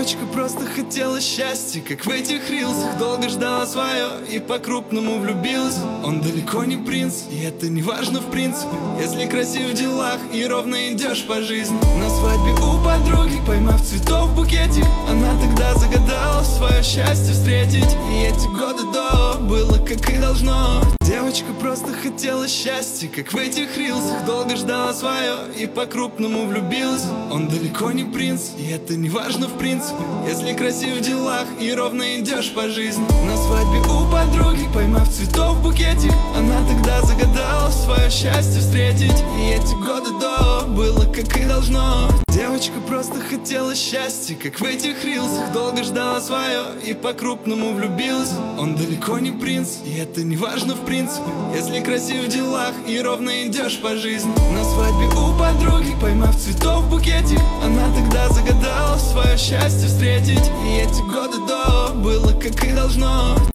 Девочка просто хотела счастья, как в этих рилсах. Долго ждала свое и по-крупному влюбилась. Он далеко не принц, и это не важно в принципе, если красив в делах и ровно идешь по жизни. На свадьбе у подруги, поймав цветов в букете, она тогда загадала свое счастье встретить. И эти годы до было как и должно. Девочка просто хотела счастья, как в этих рилсах. Долго ждала свое и по-крупному влюбилась. Он далеко не принц, и это не важно в принципе, если красив в делах и ровно идешь по жизни. На свадьбе у подруги, поймав цветов в букете, она тогда загадала свое счастье встретить. И эти годы до было как и должно. Девочка просто хотела счастья, как в этих рилсах. Долго ждала свое и по-крупному влюбилась. Он далеко не принц, и это не важно в принципе, если красив в делах и ровно идешь по жизни. На свадьбе у подруги, поймав цветов в букете, она тогда загадала свое счастье встретить. И эти годы до было как и должно.